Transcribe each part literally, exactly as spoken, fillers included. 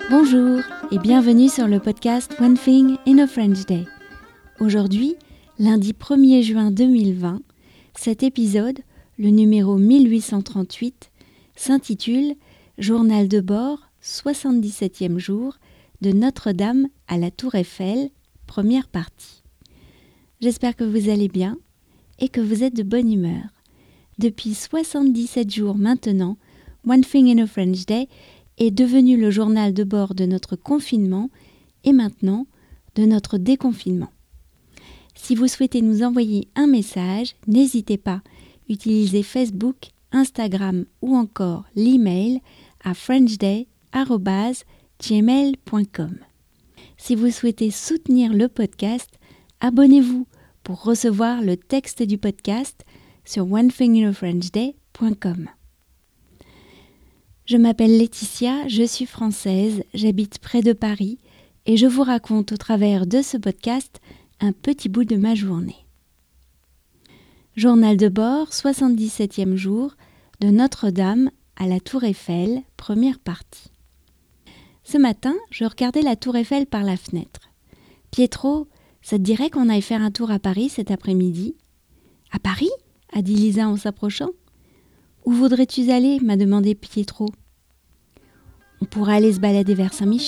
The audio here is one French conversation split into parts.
Bonjour et bienvenue sur le podcast One Thing in a French Day. Aujourd'hui, lundi premier juin deux mille vingt, cet épisode, le numéro mille huit cent trente-huit, s'intitule « Journal de bord, soixante-dix-septième jour, de Notre-Dame à la Tour Eiffel, première partie ». J'espère que vous allez bien et que vous êtes de bonne humeur. Depuis soixante-dix-sept jours maintenant, One Thing in a French Day est devenu le journal de bord de notre confinement et maintenant de notre déconfinement. Si vous souhaitez nous envoyer un message, n'hésitez pas, utilisez Facebook, Instagram ou encore l'email à frenchday arobase gmail point com. Si vous souhaitez soutenir le podcast, abonnez-vous pour recevoir le texte du podcast sur one thing in a french day point com. Je m'appelle Laetitia, je suis française, j'habite près de Paris et je vous raconte au travers de ce podcast un petit bout de ma journée. Journal de bord, soixante-dix-septième jour, de Notre-Dame à la Tour Eiffel, première partie. Ce matin, je regardais la Tour Eiffel par la fenêtre. « Pietro, ça te dirait qu'on aille faire un tour à Paris cet après-midi ?»« À Paris ?» a dit Lisa en s'approchant. « Où voudrais-tu aller ?» m'a demandé Pietro. « On pourrait aller se balader vers Saint-Michel. »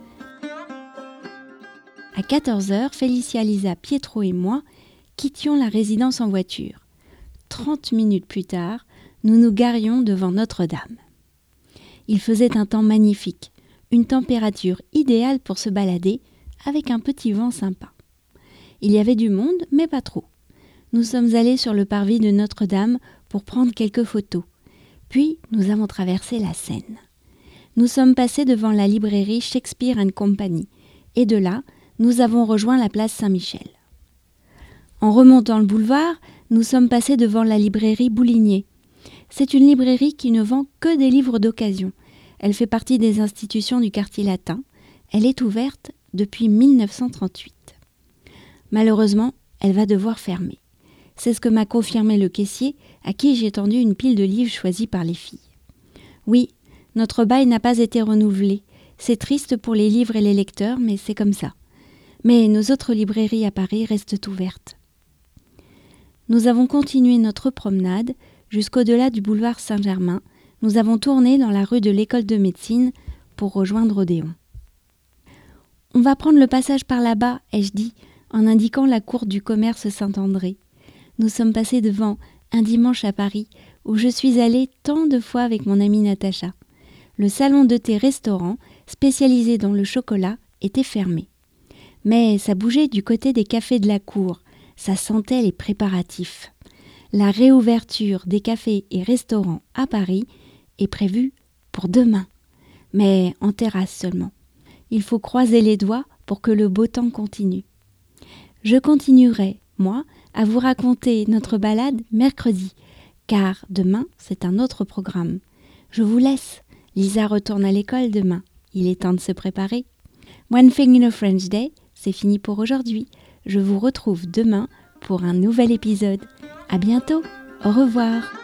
À quatorze heures, Félicia, Lisa, Pietro et moi quittions la résidence en voiture. Trente minutes plus tard, nous nous garions devant Notre-Dame. Il faisait un temps magnifique, une température idéale pour se balader avec un petit vent sympa. Il y avait du monde, mais pas trop. Nous sommes allés sur le parvis de Notre-Dame pour prendre quelques photos. Puis, nous avons traversé la Seine. Nous sommes passés devant la librairie Shakespeare and Company et de là, nous avons rejoint la place Saint-Michel. En remontant le boulevard, nous sommes passés devant la librairie Boulinier. C'est une librairie qui ne vend que des livres d'occasion. Elle fait partie des institutions du quartier latin. Elle est ouverte depuis mille neuf cent trente-huit. Malheureusement, elle va devoir fermer. C'est ce que m'a confirmé le caissier, à qui j'ai tendu une pile de livres choisis par les filles. Oui, notre bail n'a pas été renouvelé. C'est triste pour les livres et les lecteurs, mais c'est comme ça. Mais nos autres librairies à Paris restent ouvertes. Nous avons continué notre promenade jusqu'au-delà du boulevard Saint-Germain. Nous avons tourné dans la rue de l'École de médecine pour rejoindre Odéon. « On va prendre le passage par là-bas », ai-je dit, en indiquant la cour du commerce Saint-André. Nous sommes passés devant un dimanche à Paris où je suis allée tant de fois avec mon amie Natacha. Le salon de thé-restaurant, spécialisé dans le chocolat, était fermé. Mais ça bougeait du côté des cafés de la cour, ça sentait les préparatifs. La réouverture des cafés et restaurants à Paris est prévue pour demain, mais en terrasse seulement. Il faut croiser les doigts pour que le beau temps continue. Je continuerai, moi, à vous raconter notre balade mercredi, car demain, c'est un autre programme. Je vous laisse. Lisa retourne à l'école demain. Il est temps de se préparer. One Thing in a French Day, c'est fini pour aujourd'hui. Je vous retrouve demain pour un nouvel épisode. À bientôt. Au revoir.